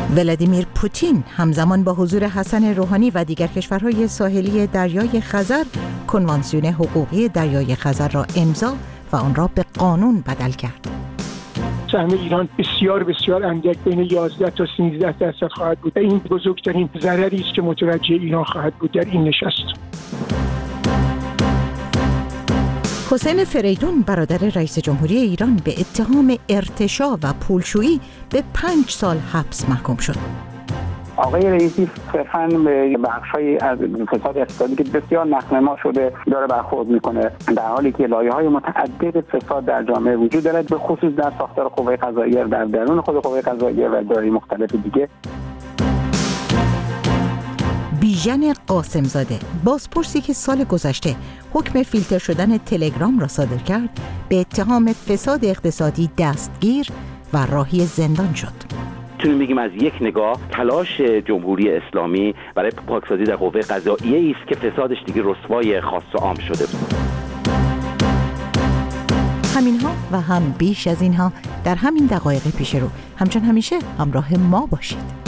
ولادیمیر پوتین همزمان با حضور حسن روحانی و دیگر کشورهای ساحلی دریای خزر کنوانسیون حقوقی دریای خزر را امضا و آن را به قانون بدل کرد. سهم ایران بسیار بسیار اندک بین 11 تا 13% خواهد بود. این بزرگترین ضرری است که متوجه ایران خواهد بود در این نشست. حسین فریدون برادر رئیس جمهوری ایران به اتهام ارتشاء و پولشویی به 5 سال حبس محکوم شد. آقای رئیسی صرفاً به بخش‌های از فساد اقتصادی که بسیار نقل شده داره برخورد میکنه، در حالی که لایه‌های متعدد فساد در جامعه وجود دارد، به خصوص در ساختار قوه قضاییه، در درون خود قوه قضاییه و دارای مختلف دیگه. بیژن قاسمزاده، بازپرسی که سال گذشته حکم فیلتر شدن تلگرام را صادر کرد، به اتهام فساد اقتصادی دستگیر و راهی زندان شد. میتونیم بگیم از یک نگاه تلاش جمهوری اسلامی برای پاکسازی در قوه قضاییه است که فسادش دیگه رسوای خاص و عام شده بود. همینها و هم بیش از اینها در همین دقایق پیش رو. همچون همیشه همراه ما باشید.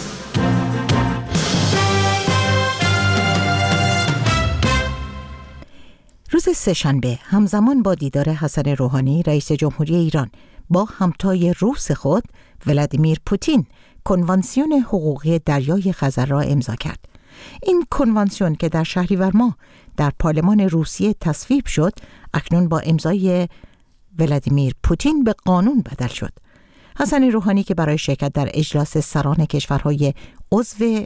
روز سه‌شنبه همزمان با دیدار حسن روحانی رئیس جمهوری ایران با همتای روس خود ولادیمیر پوتین کنوانسیون حقوقی دریای خزر را امضا کرد. این کنوانسیون که در شهریور ماه در پارلمان روسیه تصویب شد، اکنون با امضای ولادیمیر پوتین به قانون بدل شد. حسن روحانی که برای شرکت در اجلاس سران کشورهای عضو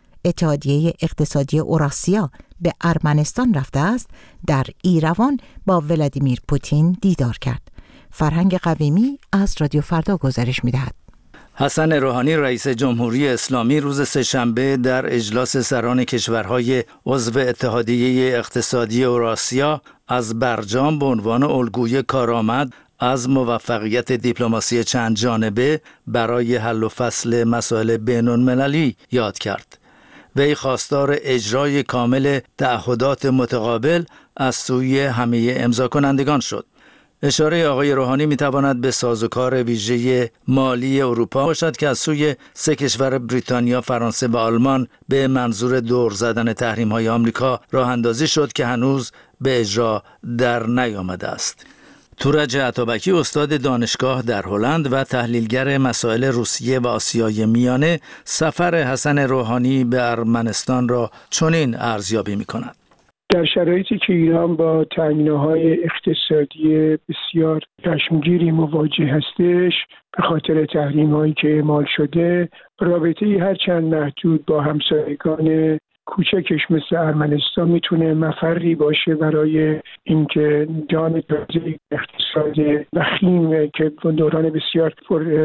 اتحادیه اقتصادی اوراسیا به ارمنستان رفته است، در ایروان با ولادیمیر پوتین دیدار کرد. فرهنگ قویمی از رادیو فردا گزارش می‌دهد. حسن روحانی رئیس جمهوری اسلامی روز سه‌شنبه در اجلاس سران کشورهای عضو اتحادیه اقتصادی اوراسیا از برجام به عنوان الگوی کارآمد از موفقیت دیپلماسی چند جانبه برای حل و فصل مسائل بین‌المللی یاد کرد. وی خواستار اجرای کامل تعهدات متقابل از سوی همه امضا کنندگان شد. اشاره آقای روحانی میتواند به سازوکار ویژه مالی اروپا باشد که از سوی 3 کشور بریتانیا، فرانسه و آلمان به منظور دور زدن تحریم‌های آمریکا راه اندازی شد که هنوز به اجرا در نیامده است. تورج عطابکی استاد دانشگاه در هلند و تحلیلگر مسائل روسیه و آسیای میانه سفر حسن روحانی به ارمنستان را چنین ارزیابی می‌کند. در شرایطی که ایران با تأمین‌های اقتصادی بسیار چشمگیری مواجه هستش به خاطر تحریم‌هایی که اعمال شده، رابطه‌ای هرچند محدود با همسایگان کوچکش مثل ارمنستان میتونه مفری باشه برای اینکه جان تازه اقتصاد وخیم که دوران بسیار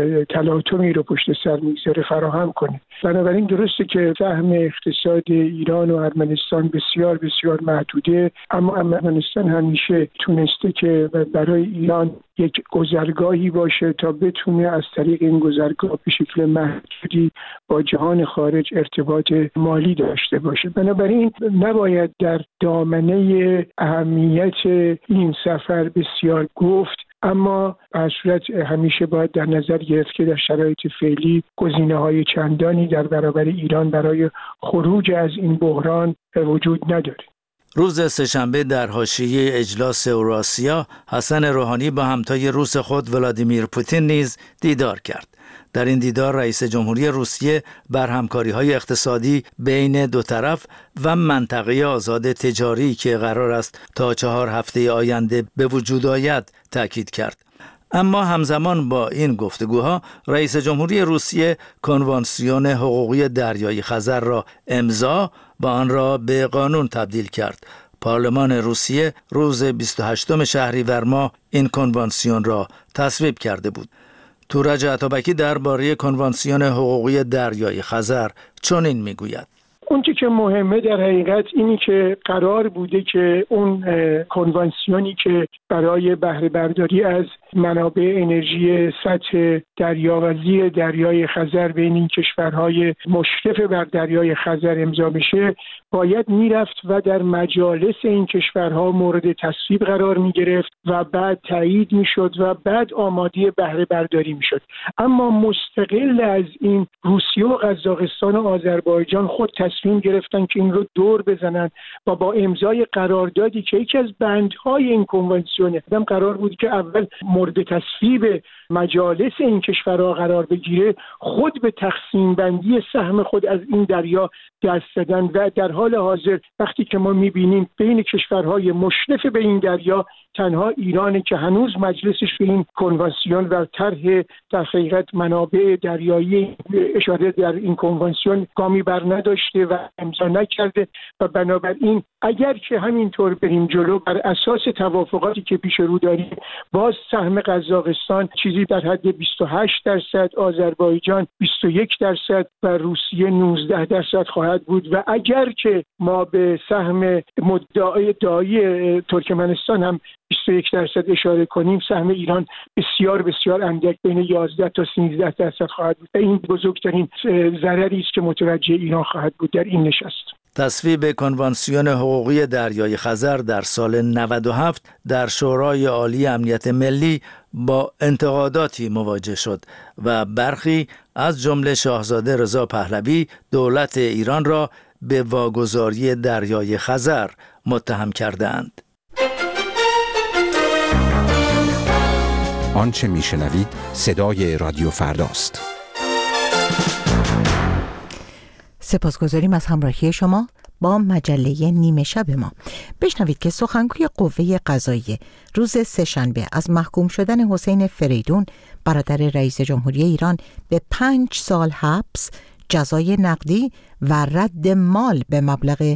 تلاطمی رو پشت سر میگذاره فراهم کنه. بنابراین درسته که سهم اقتصاد ایران و ارمنستان بسیار بسیار محدوده، اما ارمنستان همیشه تونسته که برای ایران یک گذرگاهی باشه تا بتونه از طریق این گذرگاه به شکل محدودی با جهان خارج ارتباط مالی داشته باشه. بنابراین نباید در دامنه اهمیت این سفر بسیار گفت، اما به صورت همیشه باید در نظر گرفت که در شرایط فعلی گزینه‌های چندانی در برابر ایران برای خروج از این بحران وجود نداره. روز سه‌شنبه در حاشیه اجلاس اوراسیا حسن روحانی با همتای روس خود ولادیمیر پوتین نیز دیدار کرد. در این دیدار رئیس جمهوری روسیه بر همکاری‌های اقتصادی بین دو طرف و منطقه آزاد تجاری که قرار است تا 4 هفته آینده به وجود آید تاکید کرد. اما همزمان با این گفتگوها رئیس جمهوری روسیه کنوانسیون حقوقی دریای خزر را امضا و آن را به قانون تبدیل کرد. پارلمان روسیه روز 28 شهریور ماه این کنوانسیون را تصویب کرده بود. تورج عطابکی درباره کنوانسیون حقوقی دریای خزر چنین میگوید: اونچه که مهمه در حقیقت اینی که قرار بوده که اون کنوانسیونی که برای بهره برداری از منابع انرژی سطح دریا و زیر دریای خزر بین این کشورهای مشرف بر دریای خزر امضا بشه، باید میرفت و در مجالس این کشورها مورد تصویب قرار میگرفت و بعد تایید میشد و بعد آماده بهره برداری میشد. اما مستقل از این روسیه و قزاقستان و آذربایجان خود تصمیم گرفتن که این رو دور بزنن و با امضای قراردادی که یکی از بندهای این کنوانسیون قرار بود که اول مورد تصویب مجالس این کشورها قرار بگیره، خود به تقسیم بندی سهم خود از این دریا دست زدن و در حال حاضر وقتی که ما میبینیم بین کشورهای مشرف به این دریا تنها ایرانی که هنوز مجلسش به این کنوانسیون و طرح در حقیقت منابع دریایی اشاره در این کنوانسیون گامی بر نداشته و امضا نکرده و بنابراین اگر که همینطور بریم جلو بر اساس توافقاتی که پیش رو داریم، باز سهم قزاقستان چیزی در حد 28%، آذربایجان 21% و روسیه 19% خواهد بود و اگر که ما به سهم مدعی ترکمنستان هم 21% اشاره کنیم، سهم ایران بسیار بسیار اندک بین 11 تا 13% خواهد بود. این بزرگترین ضرری است که متوجه ایران خواهد بود در این نشست. تصویب کنوانسیون حقوقی دریای خزر در سال 97 در شورای عالی امنیت ملی با انتقاداتی مواجه شد و برخی از جمله شاهزاده رضا پهلوی دولت ایران را به واگذاری دریای خزر متهم کردند. آنچه میشنوید صدای رادیو فرداست. سپاسگزاریم از همراهی شما با مجله نیمه شب ما. بشنوید که سخنگوی قوه قضاییه روز سه‌شنبه از محکوم شدن حسین فریدون برادر رئیس جمهوری ایران به 5 سال حبس، جزای نقدی و رد مال به مبلغ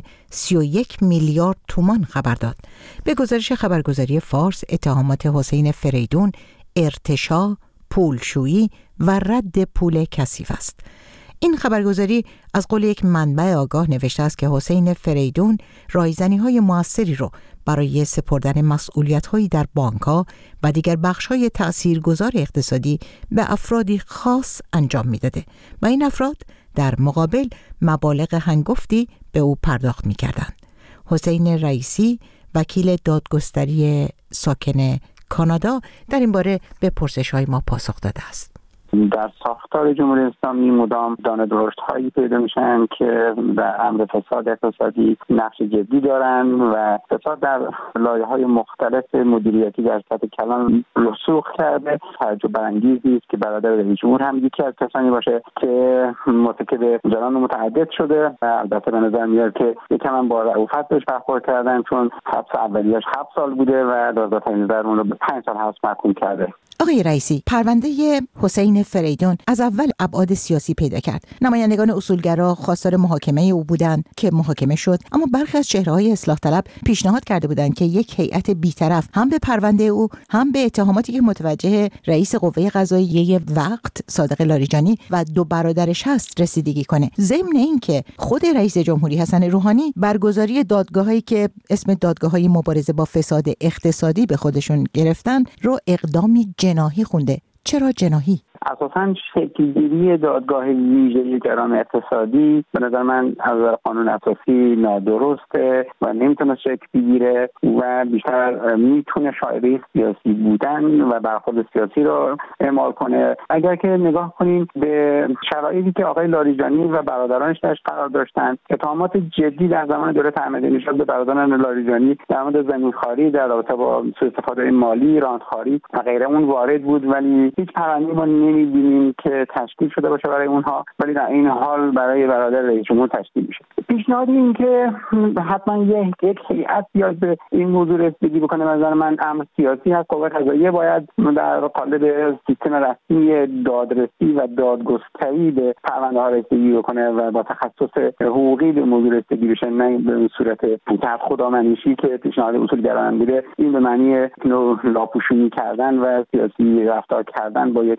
31 میلیارد تومان خبر داد. به گزارش خبرگزاری فارس، اتهامات حسین فریدون ارتشاء، پولشویی و رد پول کثیف است. این خبرگزاری از قول یک منبع آگاه نوشته است که حسین فریدون رایزنی‌های موثری رو برای سپردن مسئولیت‌هایی در بانک‌ها و دیگر بخش‌های تأثیرگذار اقتصادی به افرادی خاص انجام می‌داده و این افراد در مقابل مبالغ هنگفتی به او پرداخت می‌کردند. حسین رئیسی، وکیل دادگستری ساکن کانادا، در این باره به پرسش‌های ما پاسخ داده است. در ساختار جمهوری اسلامی مدام دانه درشت‌هایی پیدا میشن که در امر فساد اقتصادی نقش جدی دارن و فساد در لایه‌های مختلف مدیریتی در سطح کلان رسوخ کرده. تعجب برانگیزی است که برادر رئیس جمهور هم یکی از کسانی باشه که مرتکب جرائم متعدد شده و البته به نظر میاد که یکم هم با رأفت بهش برخورد کردن، چون حبس اولیه‌اش 7 سال بوده و دادگاه نظر اون رو به 5 سال حبس محکوم کرده. آقای رئیسی، پرونده حسین فریدون از اول ابعاد سیاسی پیدا کرد. نمایندگان اصولگرا خواستار محاکمه او بودند که محاکمه شد، اما برخی از چهره‌های اصلاح طلب پیشنهاد کرده بودند که یک هیئت بی‌طرف هم به پرونده او هم به اتهاماتی که متوجه رئیس قوه قضاییه وقت صادق لاریجانی و 2 برادرش هست رسیدگی کنه. ضمن اینکه خود رئیس جمهوری حسن روحانی برگزاری دادگاهایی که اسم دادگاه‌های مبارزه با فساد اقتصادی به خودشون گرفتن رو اقدامی جناحی خونده. چرا جناحی؟ اساساً شکل‌گیری دادگاه ویژه جرائم اقتصادی به نظر من از نظر قانون اساسی نادرسته و نمیتونه شکل بگیره و بیشتر میتونه شایعه سیاسی بودن و برخورد سیاسی رو اعمال کنه. اگر که نگاه کنیم به شرایطی که آقای لاریجانی و برادرانش درش قرار داشتن، اتهامات جدی در زمان دولت احمدی‌نژاد به برادران لاریجانی در مورد زمینخواری در رابطه با سوء استفاده مالی، راندخواری و غیره اون وارد بود، ولی هیچ پرونده ما نمی‌بینیم که تشکیل شده باشه برای اونها، ولی در این حال برای برادر رئیس جمهور تشکیل میشه. پیشنهاد این که حتما یک هیئت بیاد به این موضوع رسیدگی بکنه، به نظر من امر سیاسی هست. قوه قضاییه باید در قالب سیستم رسمی دادرسی و دادگستری به پرونده‌ها رسیدگی بکنه و با تخصص حقوقی به موضوع رسیدگی بشه، نه به صورت خودآمنشی که پیشنهاد اصولگرایان بوده. این به معنی لاپوشونی کردن و سیاسی رفتار کردن با یک امر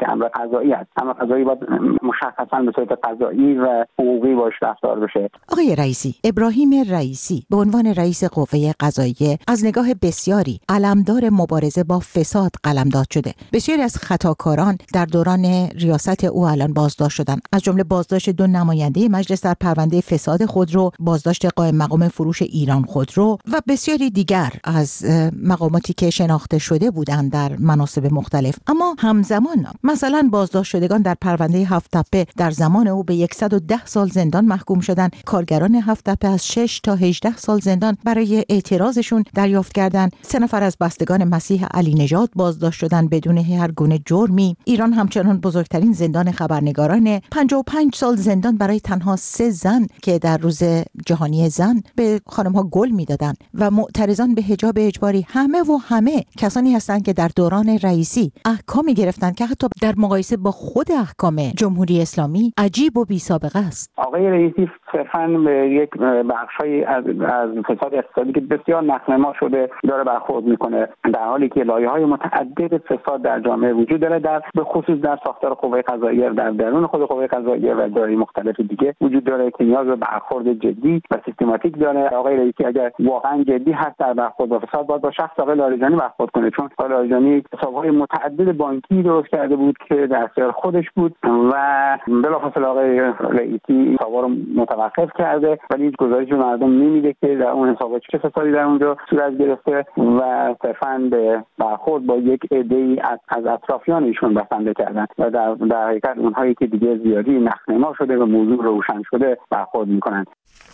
قضایی است. امر قضایی باید مشخصاً به صورت قضایی و حقوقی باش رفتار بشه. آقای رئیسی، ابراهیم رئیسی به عنوان رئیس قوه قضاییه از نگاه بسیاری علمدار مبارزه با فساد قلمداد شده. بسیاری از خطاکاران در دوران ریاست او الان بازداشت شدند، از جمله بازداشت 2 نماینده مجلس در پرونده فساد خودرو، بازداشت قائم مقام فروش ایران خودرو و بسیاری دیگر از مقاماتی که شناخته شده بودند در مناصب مختلف. اما همزمان مثلا بازداشت شدگان در پرونده هفت‌تپه در زمان او به 110 سال زندان محکوم شدند. کارگران هفت‌تپه از 6 تا 18 سال زندان برای اعتراضشون دریافت کردند. 3 نفر از بستگان مسیح علی نژاد بازداشت شدند بدون هر گونه جرمی. ایران همچنان بزرگترین زندان خبرنگاران، 55 سال زندان برای تنها 3 زن که در روز جهانی زن به خانم‌ها گل می‌دادند و معترضان به حجاب اجباری همه کسانی هستند که در دوران رئیسی احکامی گرفتند که حتی در مقایسه با خود احکام جمهوری اسلامی عجیب و بی‌سابقه است. آقای رئیسی صرفاً به یک بخشی از فساد اقتصادی که بسیار نقل‌ما شده داره برخورد میکنه، در حالی که لایه‌های متعدد فساد در جامعه وجود داره، به خصوص در ساختار قوه قضاییه، در درون خود قوه قضاییه و دارای مختلف دیگه وجود داره که نیاز به برخورد جدی و سیستماتیک داره. آقای رئیسی اگر واقعاً جدی هست در برخورد با فساد، باید با شخص آقای لاریجانی برخورد کنه، چون آقای لاریجانی حساب‌های متعدد بانکی درست کرده بود که در اختیار خودش بود و بلافاصله آقای رئیسی حساب‌ها رو متوقف کرده، ولی هیچ گزارشی به مردم نمیده که در اون حسابات چه فسادی در اونجا صورت گرفته و صرفاً به برخورد با یک عده‌ای از اطرافیان ایشون بسنده کردن و در حقیقت اونهایی که دیگه زیادی نخنما شده و موضوع روشن شده برخورد میکنن.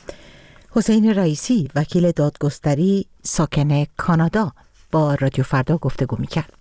حسین رئیسی، وکیل دادگستری ساکن کانادا، با رادیو فردا گفتگو میکرد.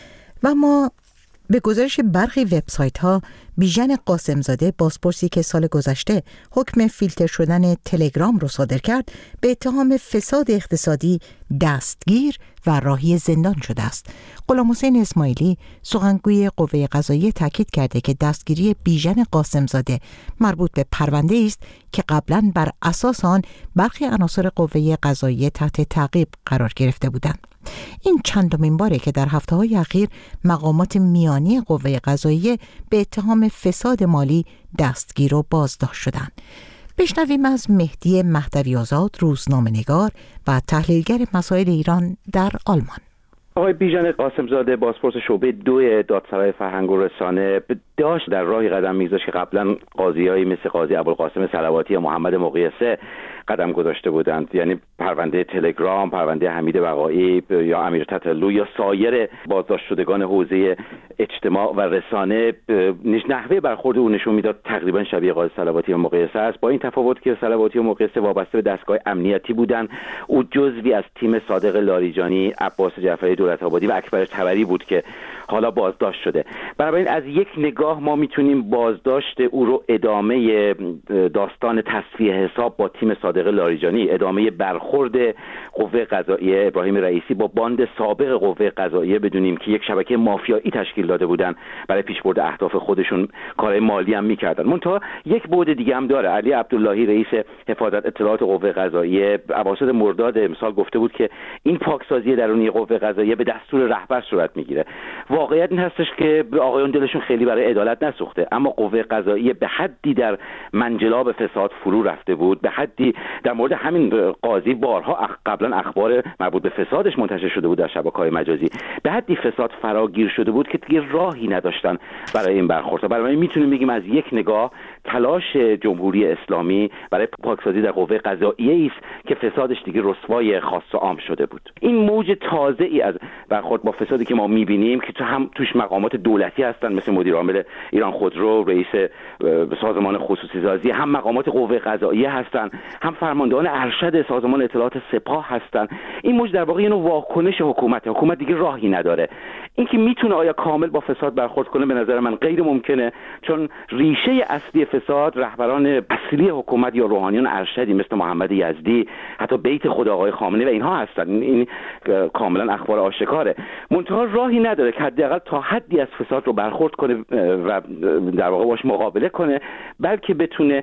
و ما به گزارش برخی وبسایت‌ها، بیژن قاسمزاده، بازپرسی که سال گذشته حکم فیلتر شدن تلگرام رو صادر کرد، به اتهام فساد اقتصادی دستگیر و راهی زندان شده است. غلامحسین اسماعیلی، سخنگوی قوه قضاییه، تاکید کرده که دستگیری بیژن قاسمزاده مربوط به پرونده است که قبلاً بر اساس آن برخی عناصر قوه قضاییه تحت تعقیب قرار گرفته بودند. این چندمین باره که در هفته‌های اخیر مقامات میانی قوه قضاییه به اتهام فساد مالی دستگیر و بازداشت شدند. بشنویم از مهدی مهدوی آزاد، روزنامه‌نگار و تحلیلگر مسائل ایران در آلمان. آقای بیژن قاسمزاده، بازپرس شعبه 2 دادسرای فرهنگ و رسانه، داشت در راهی قدم می‌گذاشت که قبلا قاضیایی مثل قاضی ابوالقاسم صلواتی یا محمد مقیسه قدم گذاشته بودند، یعنی پرونده تلگرام، پرونده حمید بقایی یا امیر تتلو یا سایر بازداشت شدگان حوزه اجتماع و رسانه، نحوه برخورد او نشون میداد تقریبا شبیه قاضی صلواتی و مقیسه است، با این تفاوت که صلواتی و مقیسه وابسته به دستگاه امنیتی بودند، او جزوی از تیم صادق لاریجانی، عباس جعفری دولت‌آبادی و اکبر طبری بود که حالا بازداشت شده. بنابراین از یک نگاه ما میتونیم بازداشت او رو ادامه داستان تصفیه حساب با تیم صادق لاریجانی، ادامه برخورد قوه قضاییه ابراهیم رئیسی با باند سابق قوه قضاییه بدونیم که یک شبکه مافیایی تشکیل داده بودن برای پیشبرد اهداف خودشون، کارهای مالی هم میکردن. منتها یک بعد دیگه هم داره. علی عبداللهی، رئیس حفاظت اطلاعات قوه قضاییه، اواسط مرداد امسال گفته بود که این پاکسازی درونی قوه قضاییه به دستور رهبر صورت میگیره. واقعیت این هستش که آقایون دلشون خیلی برای عدالت نسوخته، اما قوه قضاییه به حدی در منجلاب فساد فرو رفته بود، به حدی در مورد همین قاضی بارها قبلا اخبار مربوط به فسادش منتشر شده بود در شبکه‌های مجازی، به حدی فساد فراگیر شده بود که دیگه راهی نداشتن برای این برخورد. برای میتونیم بگیم از یک نگاه تلاش جمهوری اسلامی برای پاکسازی در قوه قضاییه است که فسادش دیگه رسوای خاص و عام شده بود. این موج تازه‌ای از برخورد با فسادی که ما می‌بینیم که هم توش مقامات دولتی هستن مثل مدیر عامل ایران خودرو، رئیس سازمان خصوصی سازی، هم مقامات قوه قضاییه هستن، هم فرماندهان ارشد سازمان اطلاعات سپاه هستن. این موج در واقع یه نوع واکنش حکومت دیگه راهی نداره. اینکه میتونه آیا کامل با فساد برخورد کنه به نظر من غیر ممکنه، چون ریشه اصلی فساد رهبران اصلی حکومت یا روحانیون ارشدی مثل محمد یزدی، حتی بیت خود آقای خامنه‌ای و اینها هستن. این کاملا اخبار آشکاره. منتها راهی نداره که حداقل تا حدی از فساد رو برخورد کنه و در واقع باش مقابله کنه، بلکه بتونه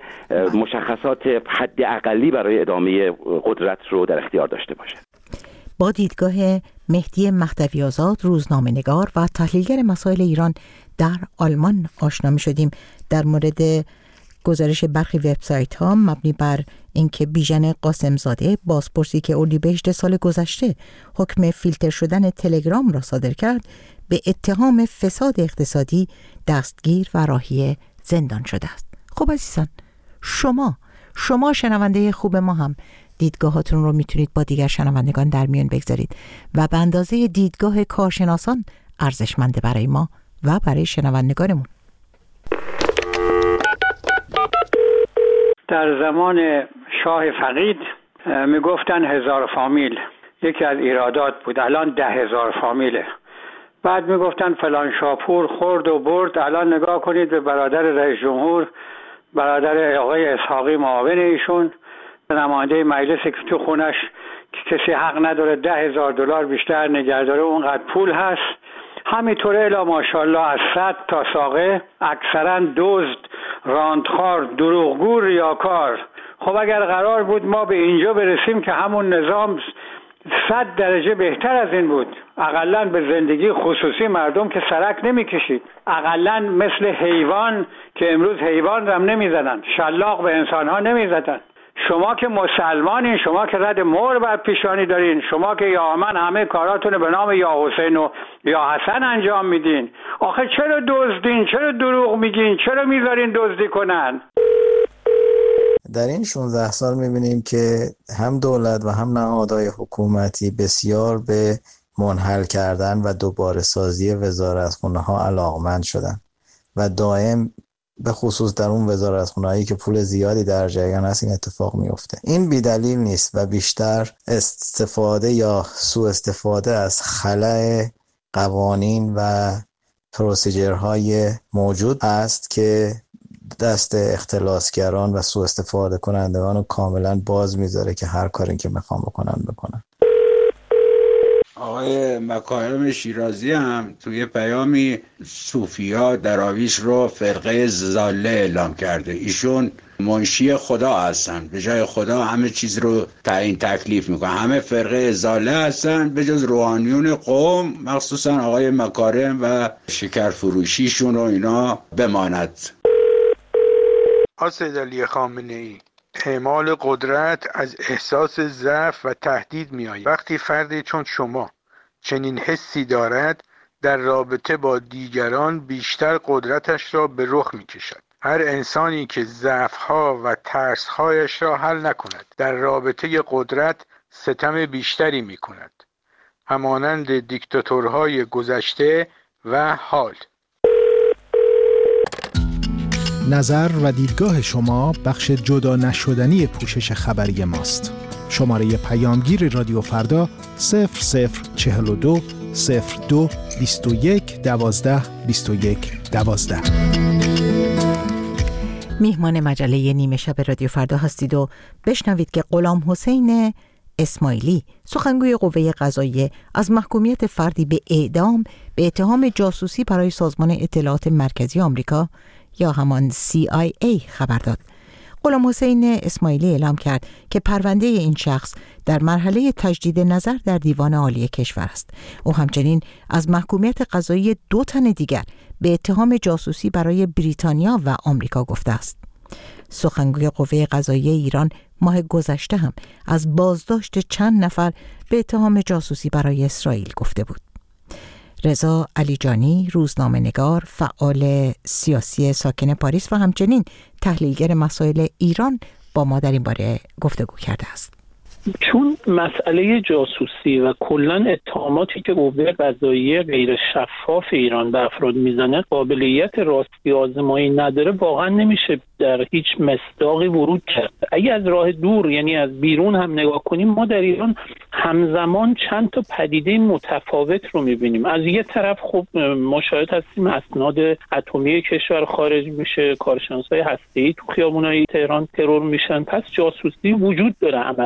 مشخصات حد اقلی برای ادامه قدرت رو در اختیار داشته باشه. با دیدگاه مهدی مهدوی آزاد، روزنامه‌نگار و تحلیلگر مسائل ایران در آلمان آشنا می‌شدیم. در مورد گزارش برخی وبسایت‌ها مبنی بر اینکه بیژن قاسمزاده، بازپرسی که اردیبهشت سال گذشته حکم فیلتر شدن تلگرام را صادر کرد، به اتهام فساد اقتصادی دستگیر و راهی زندان شده است. خب عزیزان، شما شنونده خوب ما هم دیدگاهاتون رو میتونید با دیگر شنوندگان در میان بگذارید و به اندازه دیدگاه کارشناسان ارزشمنده برای ما و برای شنوندگانمون. در زمان شاه فقید میگفتن 1000 فامیل، یکی از ایرادات بود. الان 10,000 فامیله. بعد میگفتن فلان شاپور خورد و برد. الان نگاه کنید به برادر رئیس جمهور، برادر آقای اسحاقی معاون ایشون، نماینده مجلس که تو خونش که کسی حق نداره $10,000 بیشتر نگهداره، اونقدر پول هست. همینطوره الا ماشاءالله از صد تا ساقه، اکثرا دزد، راندخوار، دروغگو، ریاکار. خب اگر قرار بود ما به اینجا برسیم که همون نظام 100 درجه بهتر از این بود، اقلن به زندگی خصوصی مردم که سرک نمیکشید، اقلن مثل حیوان که امروز حیوان رم نمیزدن، شلاق به انسان ها نمیزدن. شما که مسلمانین، شما که رد مهر بر پیشانی دارین، شما که یا من همه کاراتون به نام یا حسین و یا حسن انجام میدین، آخه چرا دزدین؟ چرا دروغ میگین؟ چرا میذارین دزدی کنن؟ در این 16 سال میبینیم که هم دولت و هم نهادهای حکومتی بسیار به منحل کردن و دوباره سازی وزارتخانه ها علاقمند شدن و دائم به خصوص در اون وزارتخانه‌ای که پول زیادی در جریان هست این اتفاق میفته. این بی‌دلیل نیست و بیشتر استفاده یا سوء استفاده از خلأ قوانین و پروسیجرهای موجود است که دست اختلاسگران و سوء استفاده کنندگان رو کاملا باز میذاره که هر کاری که میخوام بکنن. آقای مکارم شیرازی هم توی پیامی صوفیا دراویش رو فرقه ضاله اعلام کرده. ایشون منشی خدا هستن، به جای خدا همه چیز رو تعیین تکلیف میکنن. همه فرقه ضاله هستن به جز روحانیون قوم، مخصوصا آقای مکارم و شکرفروشیشون رو اینا بماند. سید علی خامنه‌ای: اعمال قدرت از احساس ضعف و تهدید می‌آید. وقتی فردی چون شما چنین حسی دارد، در رابطه با دیگران بیشتر قدرتش را به رخ می‌کشد. هر انسانی که ضعف‌ها و ترس‌هایش را حل نکند، در رابطه قدرت ستم بیشتری می‌کند، همانند دیکتاتورهای گذشته و حال. نظر و دیدگاه شما بخش جدا نشدنی پوشش خبری ماست. شماره پیامگیر رادیو فردا 0042 02 21 12 21 12. میهمان مجله نیمه شب رادیو فردا هستید و بشنوید که غلام حسین اسماعیلی، سخنگوی قوه قضاییه، از محکومیت فردی به اعدام به اتهام جاسوسی برای سازمان اطلاعات مرکزی آمریکا یا همان CIA خبر داد. غلام حسین اسماعیلی اعلام کرد که پرونده این شخص در مرحله تجدید نظر در دیوان عالی کشور است. او همچنین از محکومیت قضایی 2 تن دیگر به اتهام جاسوسی برای بریتانیا و آمریکا گفته است. سخنگوی قوه قضاییه ایران ماه گذشته هم از بازداشت چند نفر به اتهام جاسوسی برای اسرائیل گفته بود. رضا علیجانی، روزنامه‌نگار، فعال سیاسی ساکن پاریس و همچنین تحلیلگر مسائل ایران با ما در این باره گفتگو کرده است. چون مسئله جاسوسی و کلاً اتهاماتی که قوه قضاییه غیر شفاف ایران به افراد میزنه قابلیت راستی آزمایی نداره، واقعا نمیشه در هیچ مصداقی ورود کرد. اگه از راه دور، یعنی از بیرون هم نگاه کنیم، ما در ایران همزمان چند تا پدیده متفاوت رو میبینیم. از یه طرف خب ما شاهد هستیم اسناد اتمی کشور خارج میشه، کارشناسای هسته‌ای تو خیابونای تهران ترور میشن، پس جاسوسی وجود داره عملاً. این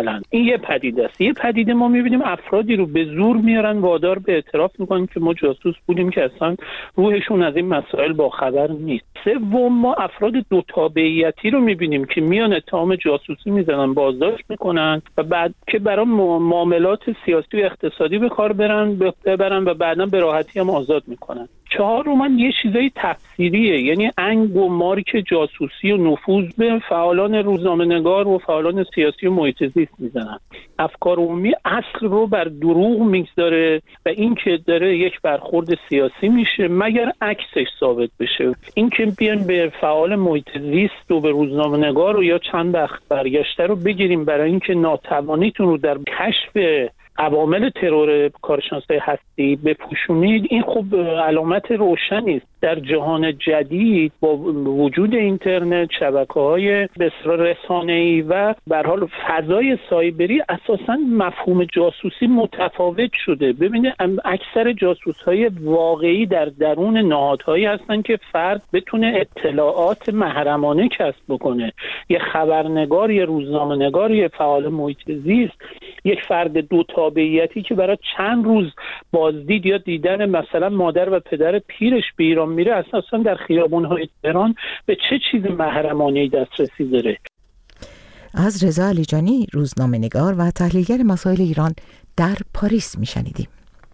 یه پدیده است. یه پدیده ما می‌بینیم افرادی رو به زور میارن وادار به اعتراف میکنن که ما جاسوس بودیم که اصلا روحشون از این مسائل با خبر نیست. سوم، ما افراد دو تابعیتی رو می‌بینیم که میان اتهام جاسوسی میزنن، بازداشت میکنن و بعد که برای معاملات سیاسی و اقتصادی به کار ببرن و بعداً به راحتی هم آزاد میکنن. چهارم، یه چیزای تفسیریه، یعنی انگ و مارک جاسوسی و نفوذ به فعالان روزنامه‌نگار و فعالان سیاسی و محیط زیست میزنن. افکار عمومی اصل رو بر دروغ میگذاره و این که داره یک برخورد سیاسی میشه مگر عکسش ثابت بشه. این که بیان به فعال محیط زیست و به روزنامه‌نگار و یا چند وقت برگشته رو بگیریم برای اینکه ناتوانیتون رو در کشف عوامل ترور کارشناسای هستی بپوشونید، این خب علامت روشنی است. در جهان جدید با وجود اینترنت، شبکه‌های بسیار رسانه‌ای و به هر حال فضای سایبری، اساساً مفهوم جاسوسی متفاوت شده. ببینید اکثر جاسوس‌های واقعی در درون نهادهایی هستن که فرد بتونه اطلاعات محرمانه کسب بکنه. یه خبرنگار، یه روزنامه‌نگار، یه فعال محیط زیست، یک فرد دو تابعیتی که برای چند روز بازدید یا دیدن مثلا مادر و پدر پیرش به ایران میره، اساسا در خیابان‌های تهران به چه چیز محرمانه‌ای دسترسی داره؟ از رضا علیجانی، روزنامه‌نگار و تحلیلگر مسائل ایران در پاریس میشنیدیم.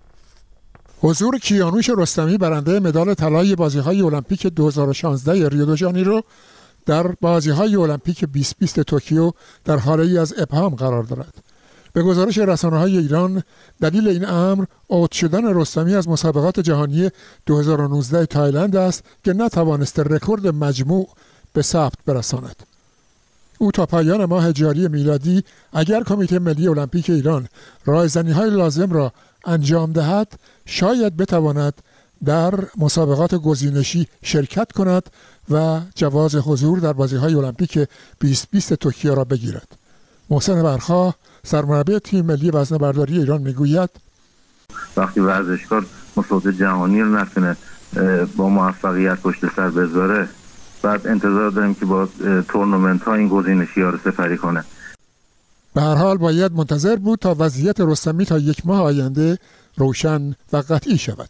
حضور کیانوش رستمی، برنده مدال طلای بازی‌های المپیک 2016 ریو دو ژانیرو، در بازی‌های المپیک 2020 توکیو در حاله‌ای از ابهام قرار دارد. به گزارش رسانه‌های ایران، دلیل این امر عود شدن رستمی از مسابقات جهانی 2019 تایلند است که نتوانست رکورد مجموع به ثبت برساند. او تا پایان ماه جاری میلادی اگر کمیته ملی المپیک ایران رایزنی‌های لازم را انجام دهد، شاید بتواند در مسابقات گزینشی شرکت کند و جواز حضور در بازی‌های المپیک 2020 توکیو را بگیرد. محسن برخا، سرمربی تیم ملی وزنه‌برداری ایران، میگوید وقتی ورزشکار مسابقات جهانی رو نتونه با موفقیت پشت سر بذاره، بعد انتظار داریم که با تورنمنت ها این گزینشی ها رو سپری کنه. به هر حال باید منتظر بود تا وضعیت رستمی تا یک ماه آینده روشن و قطعی شود.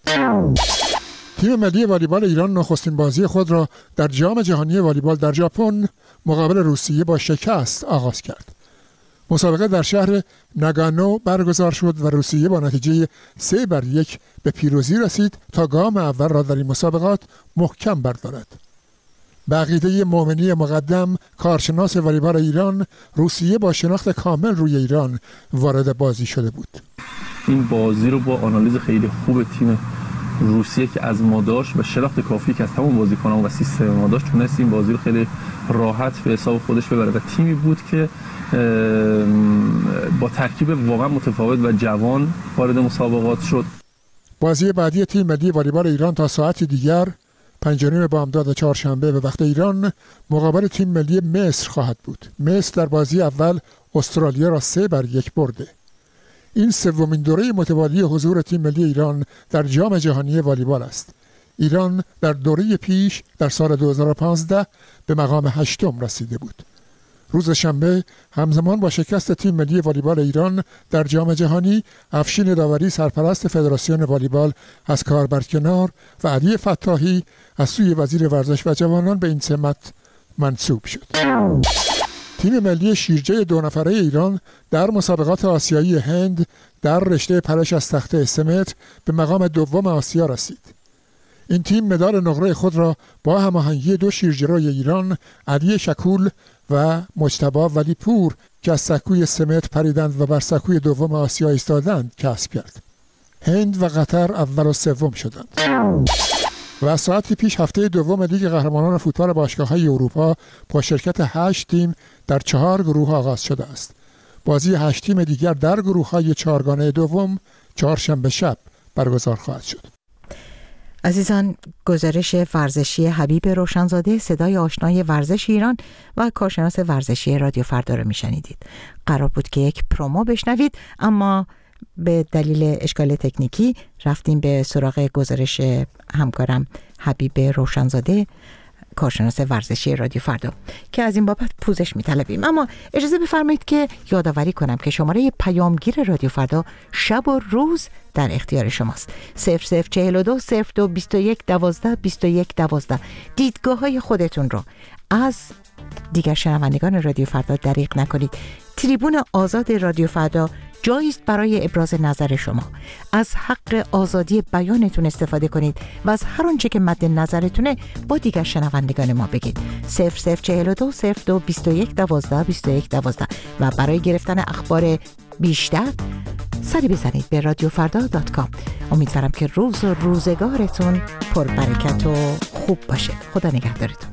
تیم ملی والیبال ایران نخستین بازی خود را در جام جهانی والیبال در ژاپن مقابل روسیه با شکست آغاز کرد. مسابقه در شهر ناگانو برگزار شد و روسیه با نتیجه 3-1 به پیروزی رسید تا گام اول را در این مسابقات محکم بردارد. به عقیده مومنی مقدم، کارشناس والیبال ایران، روسیه با شناخت کامل روی ایران وارد بازی شده بود. این بازی رو با آنالیز خیلی خوب تیم روسیه که از ما داشت و شناخت کافی که از تمام بازیکنان و سیستم ما داشت، تونست این بازی رو خیلی راحت به حساب خودش ببره و تیمی بود که با ترکیب واقعا متفاوت و جوان وارد مسابقات شد. بازی بعدی تیم ملی والیبال ایران تا ساعتی دیگر 5:30 بامداد چهارشنبه به وقت ایران مقابل تیم ملی مصر خواهد بود. مصر در بازی اول استرالیا را 3-1 برده. این سومین دوره متوالی حضور تیم ملی ایران در جام جهانی والیبال است. ایران در دوره پیش در سال 2015 به مقام 8 رسیده بود. روز شنبه همزمان با شکست تیم ملی والیبال ایران در جام جهانی، افشین داوری سرپرست فدراسیون والیبال از کار برکنار و علی فتاحی از سوی وزیر ورزش و جوانان به این سمت منصوب شد. تیم ملی شیرجه 2 نفره ایران در مسابقات آسیایی هند در رشته پرش از تخته 3 متر به مقام دوم آسیا رسید. این تیم مدال نقره خود را با هماهنگی 2 شیرجه‌روی ایران، علی شکول و مجتبی ولی پور که از سکوی 3 متر پریدند و بر سکوی دوم آسیا ایستادند کسب کرد. هند و قطر اول و سوم شدند. و ساعتی پیش هفته دوم لیگ قهرمانان فوتبال باشگاه‌های اروپا با شرکت 8 تیم در 4 گروه آغاز شده است. بازی 8 تیم دیگر در گروه‌های 4گانه دوم چهارشنبه شب برگزار خواهد شد. عزیزان، گزارش ورزشی حبیب روشنزاده، صدای آشنای ورزش ایران و کارشناس ورزشی رادیو فردا رو میشنیدید. قرار بود که یک پرومو بشنوید، اما به دلیل اشکال تکنیکی رفتیم به سراغ گزارش همکارم حبیب روشنزاده. کارشناس ورزشی رادیو فردا که از این بابت پوزش می‌طلبیم. اما اجازه بفرمایید که یادآوری کنم که شماره پیامگیر رادیو فردا شب و روز در اختیار شماست. 0042 02 21 12 21 12. دیدگاه‌های خودتون رو از دیگر شنوندگان رادیو فردا دریغ نکنید. تریبون آزاد رادیو فردا جایی است برای ابراز نظر شما. از حق آزادی بیانتون استفاده کنید و از هر آنچه که مد نظرتونه با دیگر شنوندگان ما بگید. 0042 02 21 12 21 12. و برای گرفتن اخبار بیشتر سری بزنید به radiofrda.com. امیدوارم که روز و روزگارتون پر برکت و خوب باشه. خدا نگهدارتون.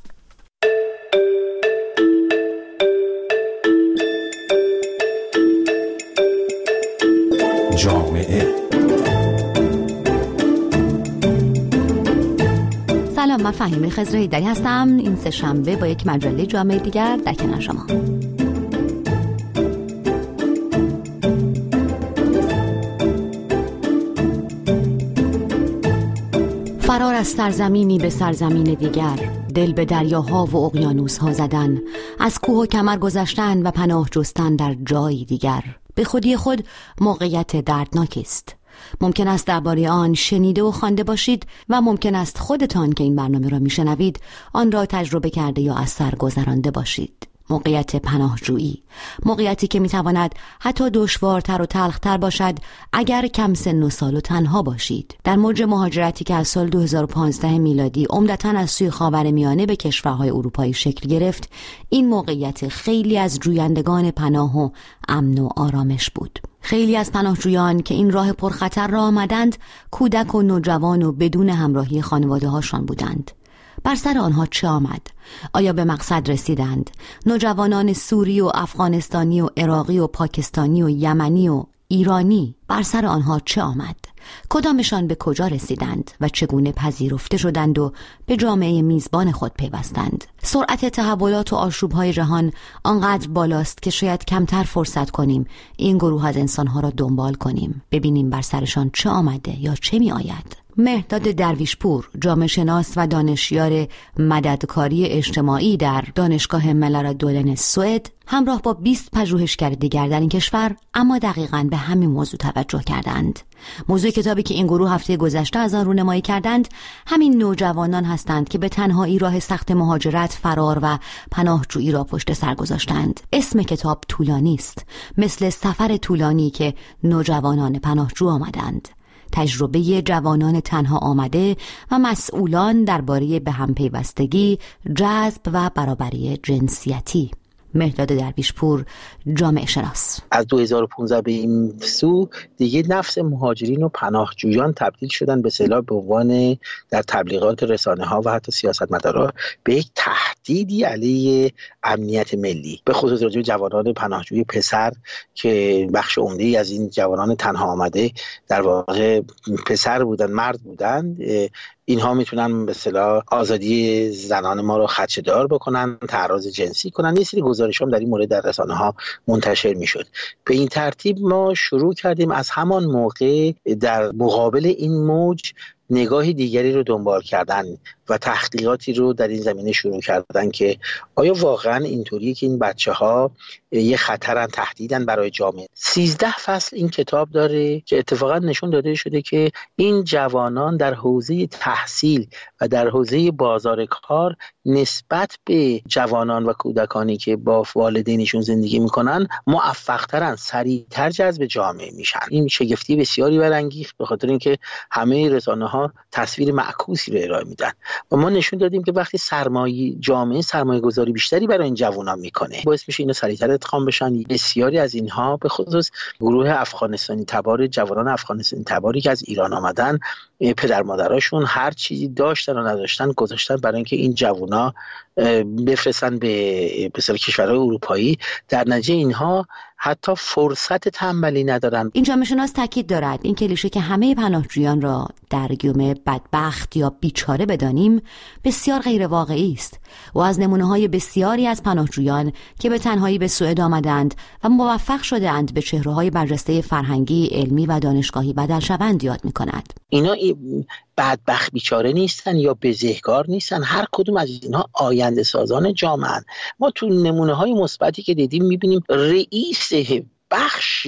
جامعه. سلام، من فهیمه خضراییدری هستم. این سه شنبه با یک مجله جامعه دیگر در کنار شما. فرار از سرزمینی به سرزمین دیگر، دل به دریاها و اقیانوس‌ها زدن، از کوه و کمر گذشتن و پناه جستن در جایی دیگر، به خودی خود موقعیت دردناکی است. ممکن است درباره آن شنیده و خوانده باشید و ممکن است خودتان که این برنامه را میشنوید آن را تجربه کرده یا از سر گذرانده باشید. موقعیت پناهجویی، موقعیتی که میتواند حتی دشوارتر و تلختر باشد اگر کم سن و سال و تنها باشید. در موج مهاجرتی که از سال 2015 میلادی عمدتاً از سوی خاورمیانه به کشورهای اروپایی شکل گرفت، این موقعیت خیلی از جویندگان پناه و امن و آرامش بود. خیلی از پناهجویان که این راه پرخطر را آمدند، کودک و نوجوان و بدون همراهی خانواده هاشان بودند. بر سر آنها چه آمد؟ آیا به مقصد رسیدند؟ نوجوانان سوری و افغانستانی و عراقی و پاکستانی و یمنی و ایرانی، بر سر آنها چه آمد؟ کدامشان به کجا رسیدند و چگونه پذیرفته شدند و به جامعه میزبان خود پیوستند؟ سرعت تحولات و آشوب‌های جهان آنقدر بالاست که شاید کمتر فرصت کنیم این گروه از انسانها را دنبال کنیم، ببینیم بر سرشان چه آمده یا چه می آید. مهرداد درویشپور، جامعه شناس و دانشیار مددکاری اجتماعی در دانشگاه ملارا دولن سوئد، همراه با 20 پژوهشگر دیگر در این کشور اما دقیقاً به همین موضوع توجه کردند. موضوع کتابی که این گروه هفته گذشته از آن رونمایی کردند همین نوجوانان هستند که به تنهایی راه سخت مهاجرت، فرار و پناهجویی را پشت سر گذاشتند. اسم کتاب طولانی است، مثل سفر طولانی که نوجوانان پناهجو آمدند. تجربه جوانان تنها آمده و مسئولان درباره به هم پیوستگی، جذب و برابری جنسیتی. مهرداد درویشپور، جامعه شناس. از 2015 به این سو دیگه نفس مهاجرین و پناهجویان تبدیل شدن به اصطلاح به عنوان در تبلیغات رسانه ها و حتی سیاستمدارا به یک تهدیدی علیه امنیت ملی، به خصوص راجع به جوانان پناهجوی پسر که بخش عمده‌ای از این جوانان تنها آمده در واقع پسر بودن، مرد بودن. اینها میتونن به اصطلاح آزادی زنان ما رو خدشه‌دار بکنن، تعرض جنسی کنن. یه سری گزارش هم در این مورد در رسانه ها منتشر میشد. به این ترتیب ما شروع کردیم از همان موقع در مقابل این موج نگاهی دیگری رو دنبال کردن و تحقیقاتی رو در این زمینه شروع کردن که آیا واقعا اینطوریه که این بچه‌ها یه خطرن، تهدیدن برای جامعه. 13 فصل این کتاب داره که اتفاقا نشون داده شده که این جوانان در حوزه تحصیل و در حوزه بازار کار نسبت به جوانان و کودکانی که با والدینشون زندگی میکنن موفق‌ترن، سریع‌تر جذب جامعه میشن. این شگفتی بسیاری برانگیخت به خاطر اینکه همه رسانه‌ها تصویر معکوسی رو ارائه میدن و ما نشون دادیم که وقتی جامعه سرمایه گذاری بیشتری برای این جوانان میکنه، باعث میشه اینا سریعتر ادغام بشن. بسیاری از اینها به خصوص گروه افغانستانی تبار، جوانان افغانستانی تباری که از ایران آمدن، پدر مادراشون هر چیزی داشتن و نداشتن گذاشتن برای اینکه این جوونا بفرستن به کشورهای اروپایی. در نتیجه اینها حتی فرصت تنبلی ندارن. این جامعه شناس تاکید دارد این کلیشه که همه پناهجویان را در گیومه بدبخت یا بیچاره بدانیم بسیار غیر واقعی است و از نمونه‌های بسیاری از پناهجویان که به تنهایی به سوئد آمدند و موفق شده‌اند به چهره‌های برجسته فرهنگی، علمی و دانشگاهی بدل شوند یاد می‌کند. اینا بدبخت بیچاره نیستن یا بزهکار نیستن، هر کدوم از اینها آینده سازان جامعه. ما تو نمونه های مثبتی که دیدیم میبینیم رئیس بخش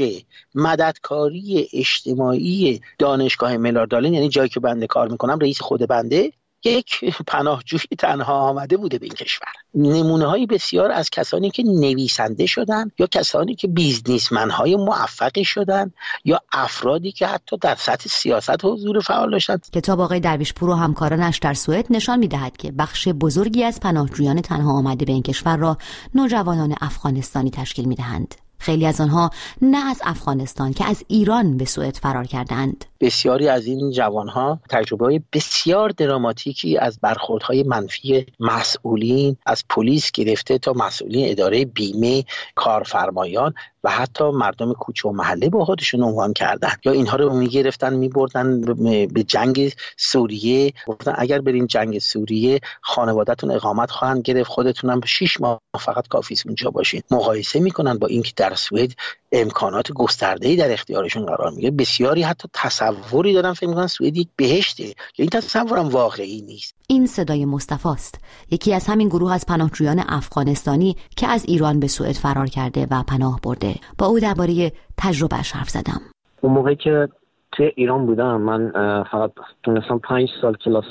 مددکاری اجتماعی دانشگاه ملاردالن، یعنی جایی که بنده کار میکنم، رئیس خود بنده یک پناهجوی تنها آمده بوده به این کشور. نمونه های بسیار از کسانی که نویسنده شدن یا کسانی که بیزنسمن های موفقی شدن یا افرادی که حتی در سطح سیاست حضور فعال داشتن. کتاب آقای درویشپور و همکارانش در سوئد نشان می‌دهد که بخش بزرگی از پناهجویان تنها آمده به این کشور را نوجوانان افغانستانی تشکیل می‌دهند. خیلی از آنها نه از افغانستان که از ایران به سوئد فرار کردند. بسیاری از این جوانها تجربه‌های بسیار دراماتیکی از برخوردهای منفی مسئولین، از پلیس گرفته تا مسئولین اداره بیمه، کارفرمایان و حتی مردم کوچه و محله با خودشون عنوان کردن، یا اینها رو میگرفتن میبردن به جنگ سوریه، گفتن اگر برین جنگ سوریه خانواده‌تون اقامت خواهند گرفت، خودتون هم 6 ماه فقط کافی است اونجا باشین. مقایسه میکنن با اینکه در سوئد امکانات گسترده‌ای در اختیارشون قرار میگیره. بسیاری حتی تصوری دارن فکر میکنن سوئد یک بهشته که این تصورم واقعی نیست. این صدای مصطفی است، یکی از همین گروه از پناهجویان افغانستانی که از ایران به سوئد فرار کرده و پناه برده. با او درباره تجربه‌اش حرف زدم. اون موقعی که توی ایران بودم من فقط تونستم 5 سال کلاس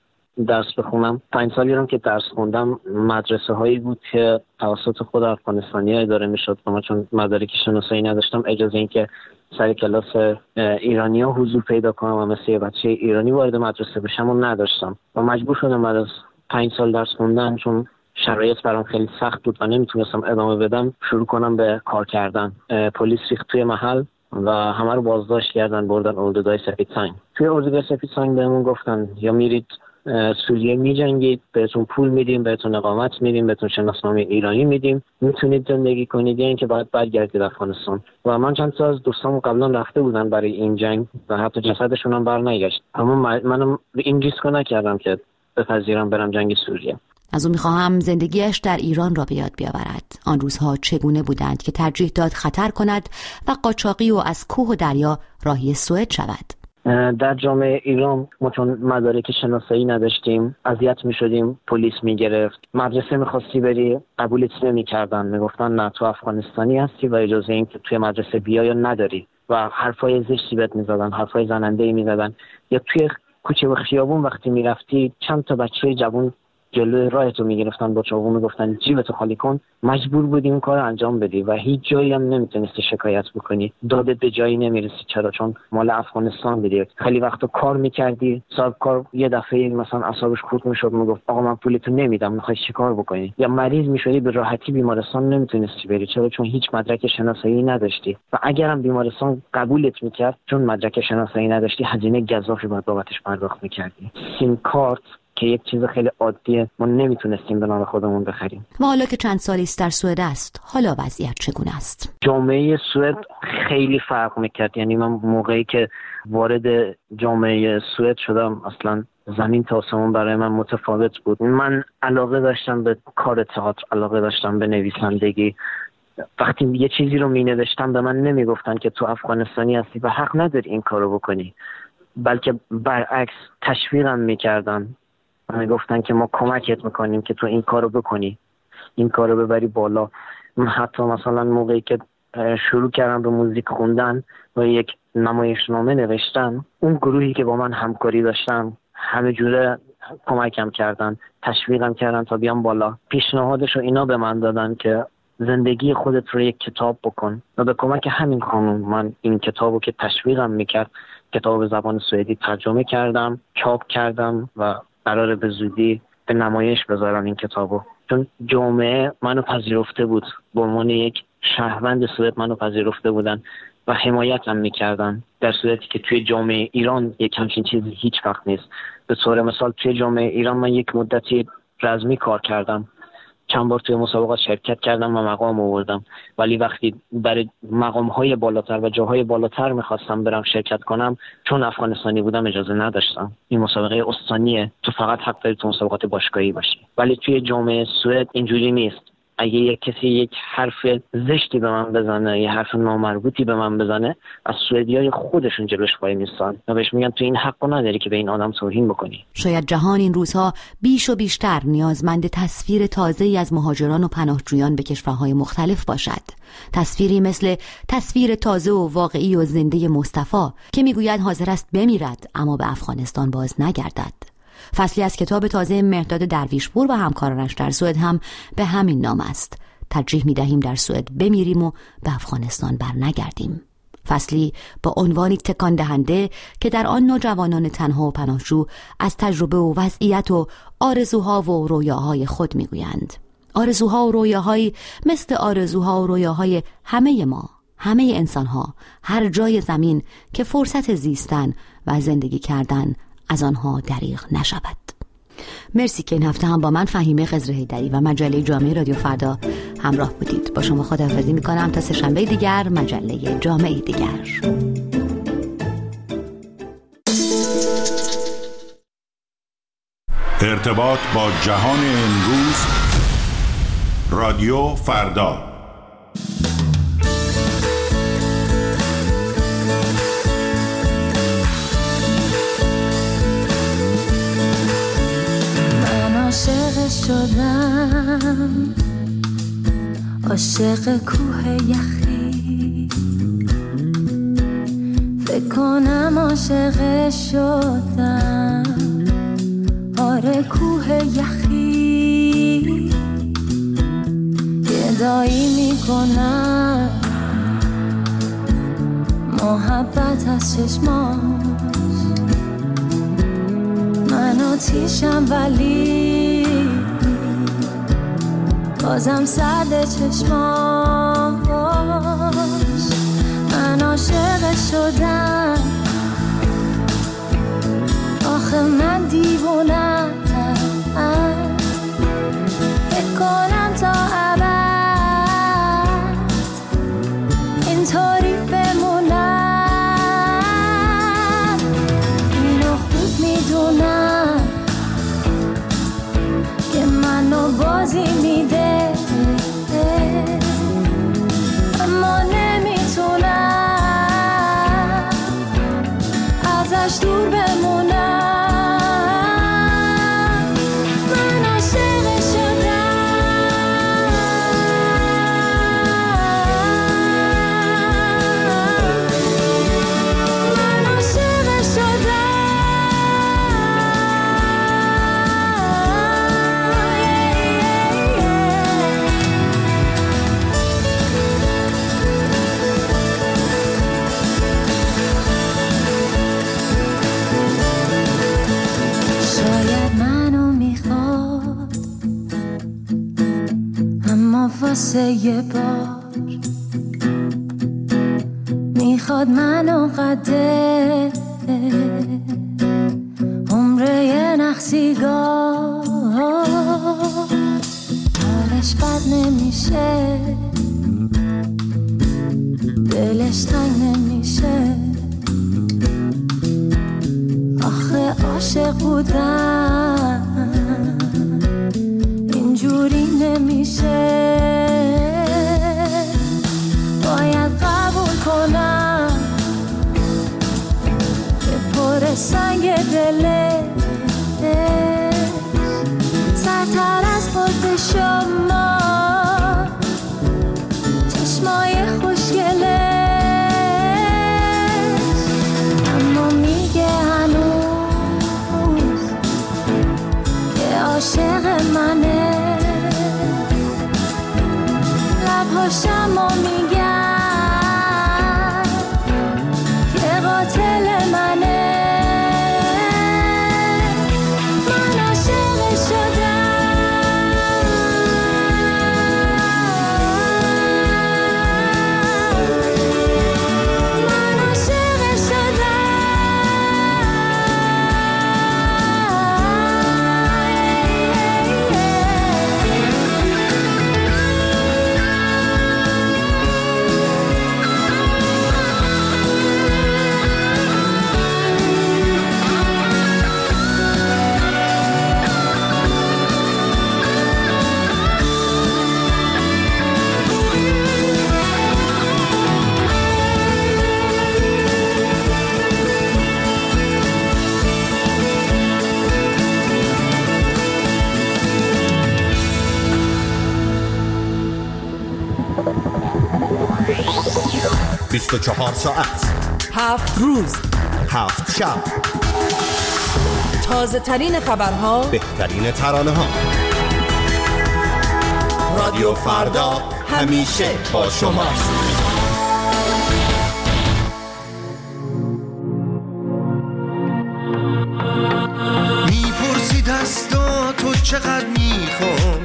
درس بخونم. 5 سالی هم که درس خوندم مدرسه هایی بود که توسط خود افغانستانی اداره میشد و من چون مدارک شناسایی نداشتم اجازه این که سر کلاس ایرانی ها حضور پیدا کنم و مثل یه بچه ایرانی وارد مدرسه بشم و نداشتم و مجبور شدم بعد از 5 سال درس خوندن، چون شرایط برام خیلی سخت بود و نمیتونستم ادامه بدم، شروع کنم به کار کردن. پلیس ریخت توی محل و همه رو بازداشت کردن، بردن اردوگاه سفید سنگ. توی اردوگاه سفید سنگ بهمون گفتن یا میرید سوریه میجنگید، بهتون پول میدیم، بهتون اقامت میدیم، بهتون شناسنامه ایرانی میدیم، میتونید زندگی کنید، یا اینکه باید برگردید افغانستان. و من چند تا از دوستام قبلا رفته بودن برای این جنگ و حتی جسدشون هم برنگشت، اما منم این ریسکو نکردم که بپذیرم برم جنگ سوریه. از او میخواهم زندگیش در ایران را به یاد بیاورد. آن روزها چگونه بودند که ترجیح داد خطر کند و قاچاقی و از کوه و دریا راهی سوئد شود. در جامعه ایران ما چون مدارک شناسایی نداشتیم اذیت میشدیم، پلیس میگرفت. مدرسه میخواستی بری قبولت نمیکردن، میگفتن نه تو افغانستانی هستی و اجازه این که توی مدرسه بیای یا نداری و حرفای زشتی بهت میزدن، حرفای زننده‌ای میزدن. یا توی کوچه و خیابون وقتی میرفتی چند تا بچه جوان جلوی راهتو میگرفتن با چاقو میگفتن جیبتو خالی کن، مجبور بودی اون کارو انجام بدی و هیچ جایی هم نمیتونستی شکایت بکنی، دادت به جایی نمیرسی. چرا؟ چون مال افغانستان بودی. خیلی وقتا کار میکردی، صاحب کار یه دفعه مثلا اعصابش خورد میشد، میگفت آقا من پولتو نمیدم، میخوای چیکار بکنی؟ یا مریض میشدی به راحتی بیمارستان نمیتونستی بری. چرا؟ چون هیچ مدرک شناسایی نداشتی و اگرم بیمارستان قبولت میکرد چون مدرک شناسایی نداشتی هزینه گزافی باید بابتش پرداخت میکردی. سیم کارت که یک چیز خیلی عادیه ما نمیتونستیم به نام خودمون بخریم. و حالا که چند سالی است در سوئد است، حالا وضعیت چگونه است؟ جامعه سوئد خیلی فرق میکرد. یعنی من موقعی که وارد جامعه سوئد شدم اصلا زمین تا آسمون برای من متفاوت بود. من علاقه داشتم به کار تئاتر، علاقه داشتم به نویسندگی. وقتی یه چیزی رو مینوشتم به من نمیگفتن که تو افغانستانی هستی و حق نداری این کارو بکنی، بلکه برعکس تشویقم میکردن. من گفتن که ما کمکت میکنیم که تو این کارو بکنی، این کارو ببری بالا. من حتی مثلا موقعی که شروع کردم به موزیک خوندن و یک نمایشنامه نوشتم، اون گروهی که با من همکاری داشتن همه جوره کمکم کردن، تشویقم کردن تا بیام بالا. پیشنهادشو اینا به من دادن که زندگی خودت رو یک کتاب بکن و به کمک همین خانم من این کتابو که تشویقم میکرد، کتاب زبان سوئدی ترجمه کردم، چاپ کردم و قراره به زودی به نمایش بذارم این کتابو. چون جامعه منو پذیرفته بود، به عنوان یک شهروند سوئد منو پذیرفته بودن و حمایتم میکردن، در صورتی که توی جامعه ایران یک همچین چیزی هیچ وقت نیست. به طور مثال توی جامعه ایران من یک مدتی رزمی کار کردم، چند بار توی مسابقات شرکت کردم و مقام آوردم، ولی وقتی برای مقام‌های بالاتر و جاهای بالاتر می‌خواستم برم شرکت کنم، چون افغانستانی بودم اجازه نداشتم. این مسابقه استانیه، تو فقط حق داری تو مسابقات باشگاهی باشی. ولی توی جامعه سوئد اینجوری نیست. اگه یک کسی یک حرف زشتی به من بزنه، یه حرف نامربوطی به من بزنه، از سوئدیای خودشون جلوش وای میستن و بهش میگن تو این حقو نداری که به این آدم توهین بکنی. شاید جهان این روزها بیش و بیشتر نیازمند تصویر تازه‌ای از مهاجران و پناهجویان به کشورهای مختلف باشد. تصویری مثل تصویر تازه و واقعی و زنده مصطفی که میگوید حاضر است بمیرد اما به افغانستان باز نگردد. فصلی از کتاب تازه مهرداد درویشپور و همکارانش در سوئد هم به همین نام است. ترجیح می‌دهیم در سوئد بمیریم و به افغانستان برنگردیم. فصلی با عنوانی تکان دهنده که در آن نوجوانان تنها و پناهجو از تجربه و وضعیت و آرزوها و رویاهای خود میگویند. آرزوها و رویاهایی مثل آرزوها و رویاهای همه ما، همه انسانها، هر جای زمین که فرصت زیستن و زندگی کردن از آنها دریغ نشود. مرسی که این هفته هم با من فهیمه خضرحیدری و مجله جامعه رادیو فردا همراه بودید. با شما خداحافظی میکنم تا سه شنبه دیگر، مجله جامعه دیگر. ارتباط با جهان امروز، رادیو فردا. عاشق شدم، عاشق کوه یخی، فکر کنم عاشق شدم، آره کوه یخی، گدایی میکنم محبت از چشماش، من آتیشم ولی بازم سرد چشماش، من عاشق شدم، آخه من دیوونم، فکر کنم تا ابد اینطوری بمونم، اینو خوب میدونم که منو بازی میده، اما نمیتونم ازش دور بمونم، من عاشق واسه یه بار میخواد منو قده عمره یه نخسیگاه، حالش بد نمیشه، دلش تنگ نمیشه، آخه عاشق بودم اینجوری نمیشه، باید قبول کنم که پر سنگ دلش سرتر از خود شما، چشمای خوشگلش اما میگه هنوز که عاشق منه، لبهاشم و میگن که قاتل منه، من عاشق شدم، من عاشق شدم. 24 ساعت 7 روز 7 شب، تازه ترین خبرها، بهترین ترانه ها. رادیو فردا همیشه با شماست. میپرسی دستاتو چقدر میخوام،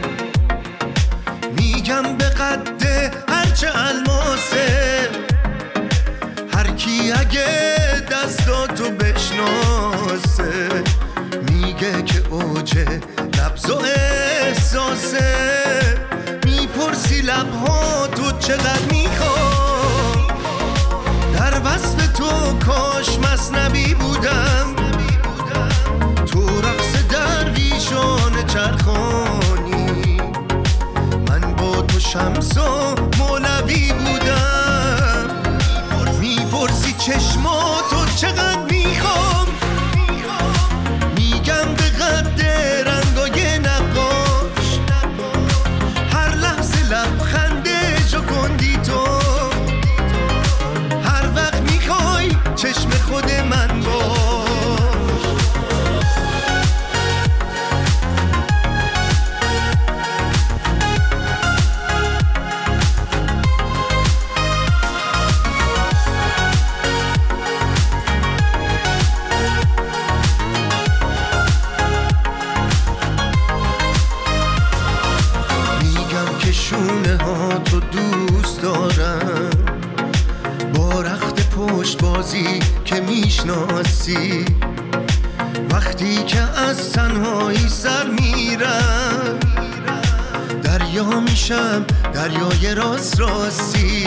میگم به قد هرچه الماسه. هر کی اگه دستاتو بشناسه میگه که اوجه لبز و احساسه. میپرسی لبهاتو چقدر میخوام، در وصف تو کاش مثنوی بودم. تو رقص درویشان چرخانی، من با تو شمس و مولوی بودم. میپرسی چشماتو چقدر میخوام، میگم به قد رنگای نقاش. هر لحظه لبخنده جوکندی تو، هر وقت میخوای چشم خود من باش. شونه ها تو دوست دارم، با رخت پشت بازی که میشناسی. وقتی که از تنهایی سر میرم، دریا میشم دریای راست راستی.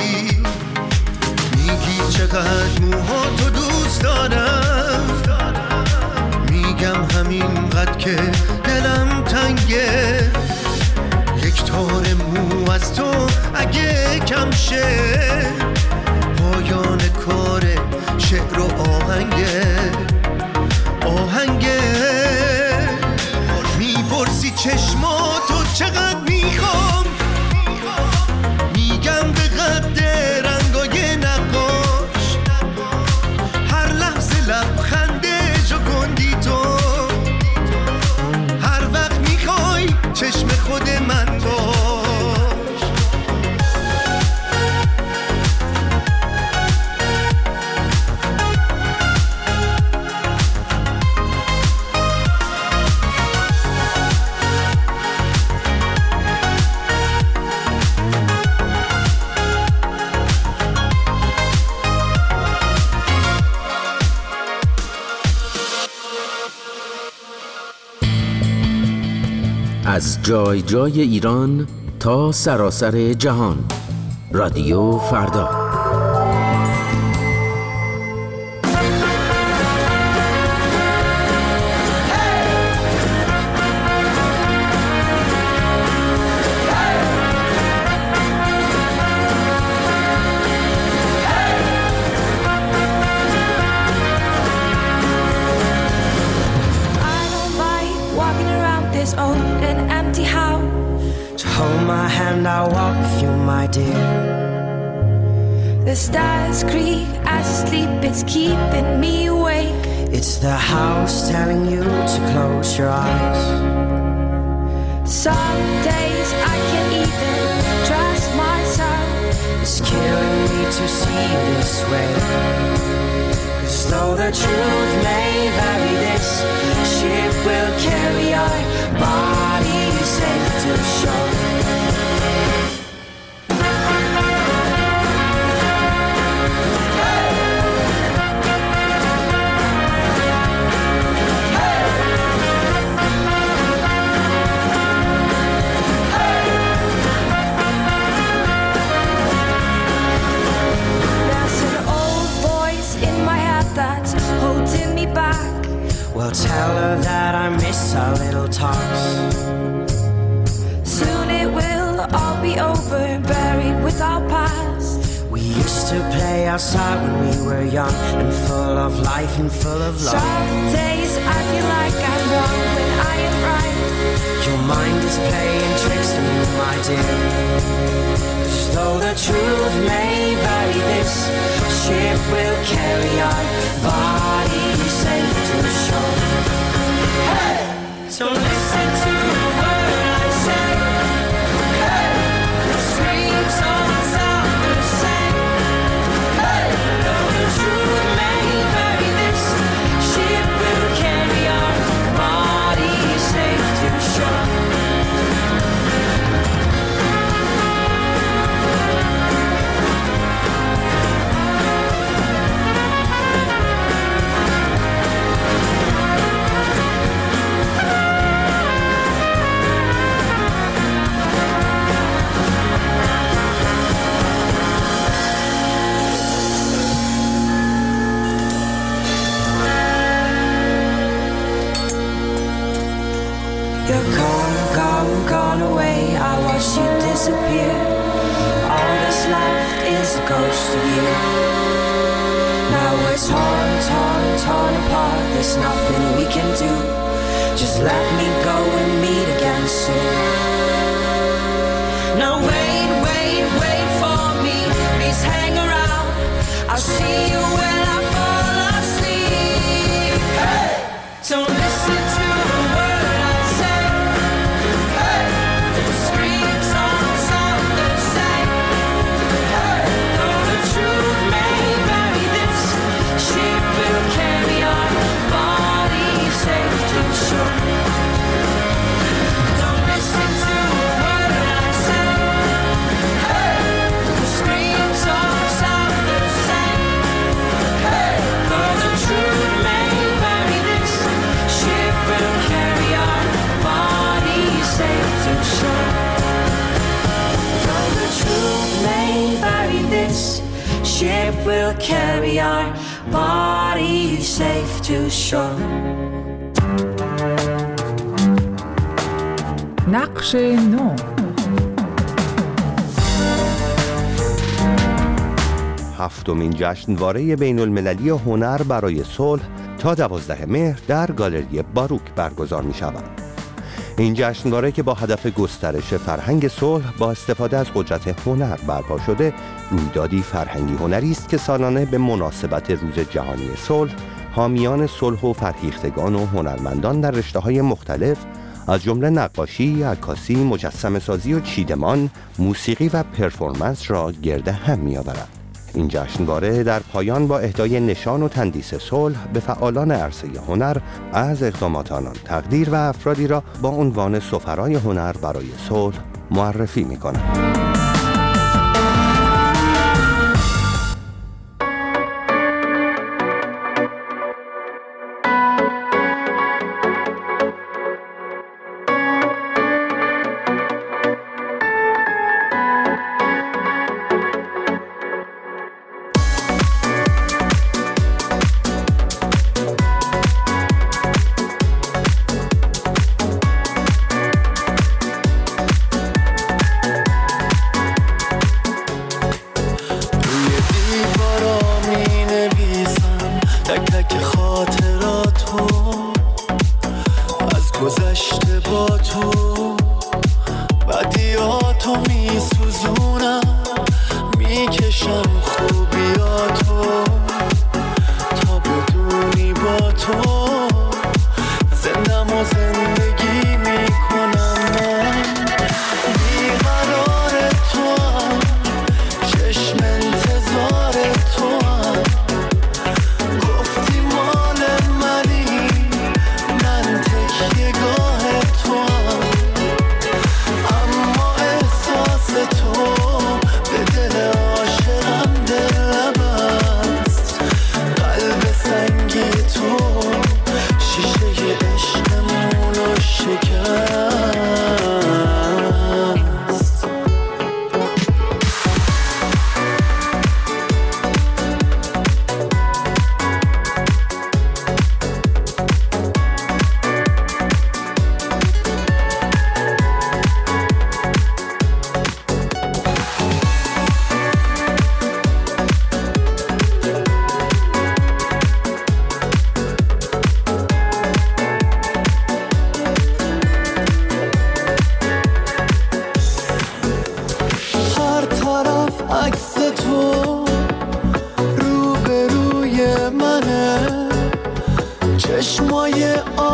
میگی چقدر موها تو دوست دارم، میگم همینقدر که دلم تنگه. یک تار مو از تو اگه کم شه، پایان کار شعر و آهنگه. میپرسی چشماتو چقدر میخوام، میگم به قد رنگای نقاش. هر لحظه لبخنده جوکندی تو، هر وقت میخوای چشم خود من باش. از جای جای ایران تا سراسر جهان، رادیو فردا. I'll walk with you, my dear. The stars creak as you sleep, it's keeping me awake. It's the house telling you to close your eyes. Some days I can't even trust myself. It's killing me to see this way. 'Cause though the truth may vary, this ship will carry our bodies safe to shore. Well, tell her that I miss our little talks. Soon it will all be over, buried with our past. We used to play outside when we were young and full of life and full of love. Some days I feel like I'm wrong when I am right. Your mind is playing tricks on you, my dear. 'Cause though the truth may vary, this ship will carry our bodies safe to shore. Hey! So listen to the word I say. Hey! The screams all sound the same. Hey! Though the truth may vary, this ship will carry our bodies safe to shore. You're gone away. I watched you disappear. All that's left is a ghost of you. Now we're torn apart. There's nothing we can do. Just let me go and meet again soon. Now wait for me. Please hang around. I'll see you when I fall asleep. Hey! Don't listen to the word I say. Hey! The screams all sound the same. Hey! Though the truth may vary, this ship will carry our bodies safe to shore. Don't listen to the word I say. Hey! The screams all sound the same. Hey! Though the truth may vary, this ship will carry our bodies safe to shore. Though the truth may vary, this ship will carry our bodies safe to shore. نقش نو. هفتمین جشنواره بین المللی هنر برای صلح تا 12 مهر در گالری باروک برگزار می شود. این جشنواره که با هدف گسترش فرهنگ صلح با استفاده از قدرت هنر برپا شده، رویدادی فرهنگی هنری است که سالانه به مناسبت روز جهانی صلح حامیان صلح و فرهیختگان و هنرمندان در رشته‌های مختلف از جمله نقاشی، عکاسی، مجسمه‌سازی و چیدمان، موسیقی و پرفورمنس را گرد هم می‌آورد. این جشنواره در پایان با اهدای نشان و تندیس صلح به فعالان عرصه هنر از اقدامات آنان تقدیر و افرادی را با عنوان سفرای هنر برای صلح معرفی می‌کند.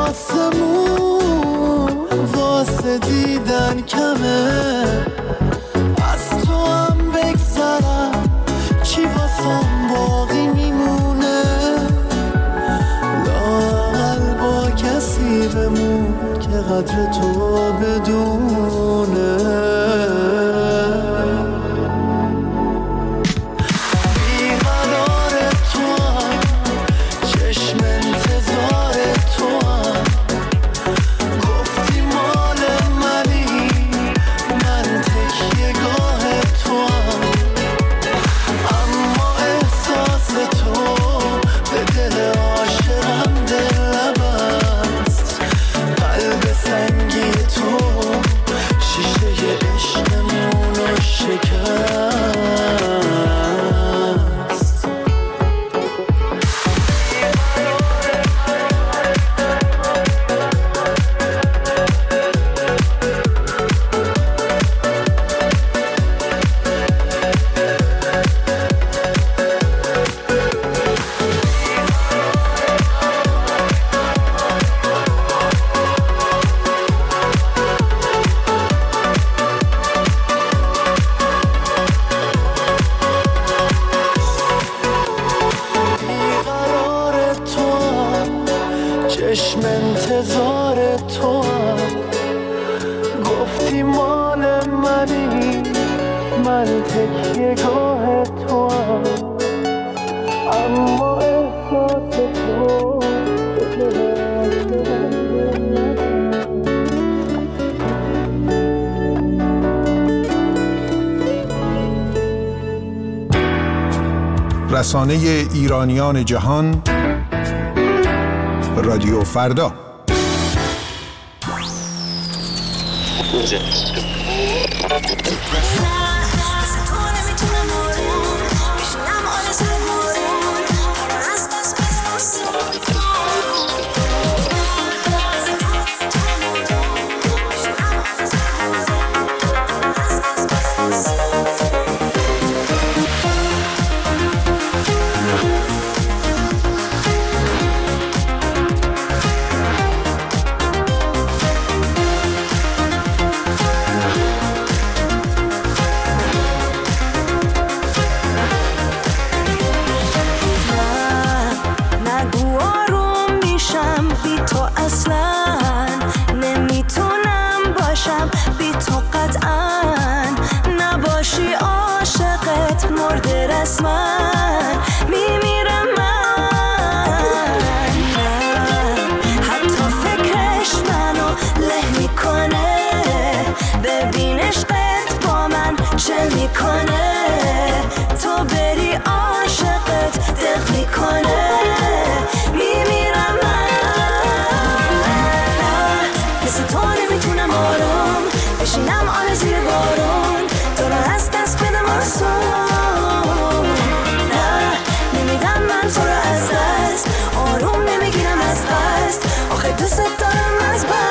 آسمون واسه دیدن کمه، از تو هم بگذرم چی واسم باقی میمونه، لااقل با کسی بمون که قدر تو بدونه. چشم انتظار تو گفتی مال منی، من تکیه گاه تو اما احساس تو رسانه ایرانیان جهان، رادیو فردا. تو بری عاشقت دق میکنه، میمیرم من، مثل تو نمیتونم آروم بشینم آن زیر بارون، تو رو از دست بدم آسون، نه نمیدم من تو رو از دست، آروم نمیگیرم از دست، آخه دوست دارم از بس.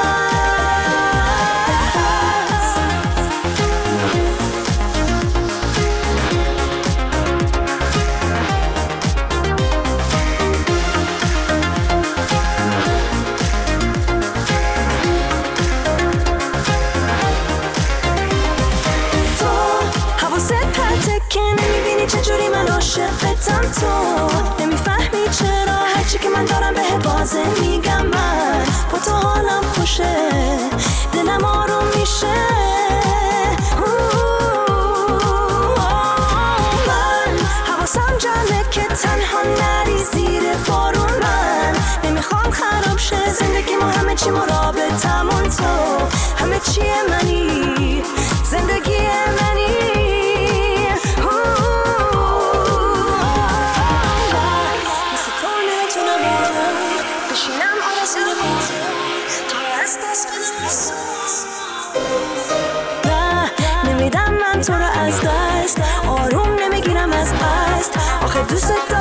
چجوری من عاشقتم، تو نمیفهمی چرا هرچی که من دارم بهت واضح میگم، من با تو حالم خوشه، دلم آروم میشه، من حواسم جمعه که تنها نری زیر بارون، من نمیخوام خراب شه زندگی ما، همه چی مرابطمون، تو همه چیه منی، زندگی منی، نمیدم من تو رو از دست، آروم نمیگیرم از قصد، آخه دوست